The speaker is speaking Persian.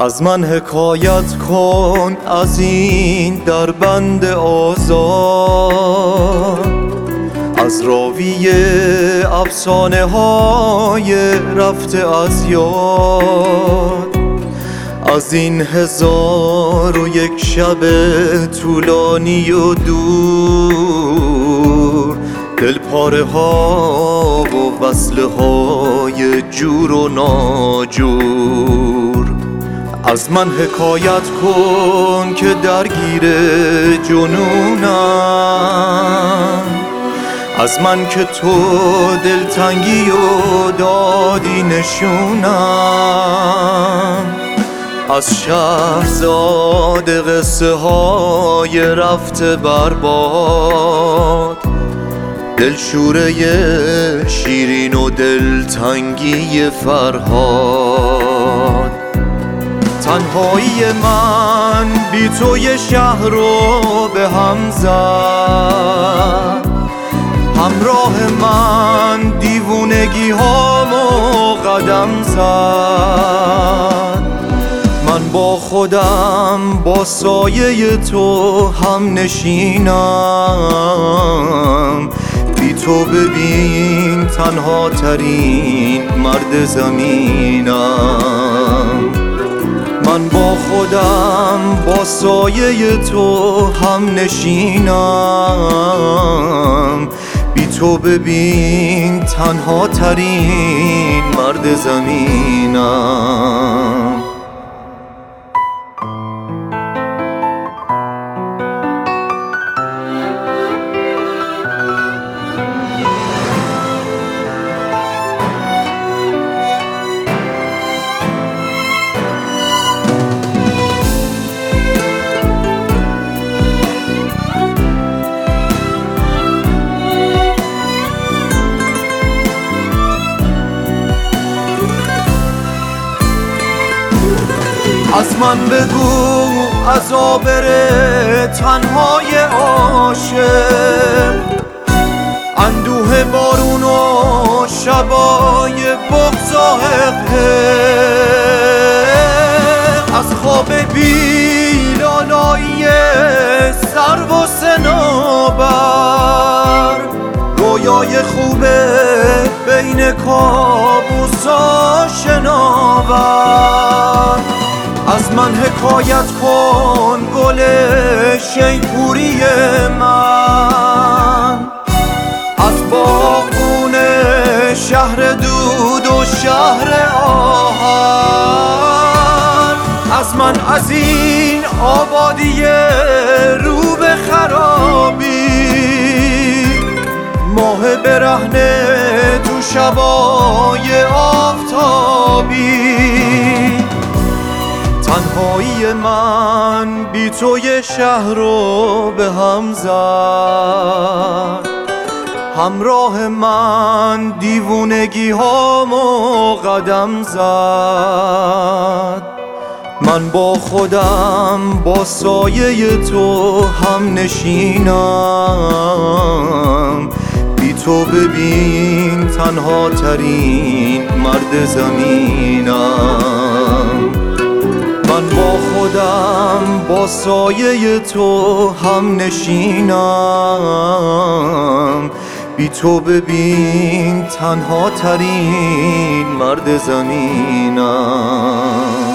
از من حکایت کن از این دربند آزاد، از راوی افسانه های رفته از یاد، از این 1001 شب طولانی و دور، دلپاره ها و وصله های جور و ناجور. از من حکایت کن که درگیر جنونم، از من که تو دلتنگی و دادی نشونم، از شهرزاد قصه های رفته برباد، دلشوره شیرین و دلتنگی فرهاد. تنهایی من بی تو یه شهر رو به هم زد، همراه من دیوونگی هامو قدم زد. من با خودم با سایه تو هم نشینم، بی تو ببین تنها ترین مرد زمینم. من با خودم با سایه تو هم نشینم، بی تو ببین تنها ترین مرد زمینم. از من بگو عذابر تنهای عاشق، اندوه بارون و شبای بغض و حقه، از خواب بی‌لالایی سرو و صنوبر، رویای خوبه بین کابوسا شناور. از من حکایت کن گل شیپوری من، از باغون شهر دود و شهر آهن. از من از این آبادی رو به خرابی، ماه برهنه تو شبای آفتابی. تنهایی من بی تو یه شهر رو به هم زد، همراه من دیوونگی هامو قدم زد. من با خودم با سایه تو هم نشینم، بی تو ببین تنها ترین مرد زمینم. من با خودم با سایه تو هم نشینم، بی تو ببین تنها ترین مرد زمینم.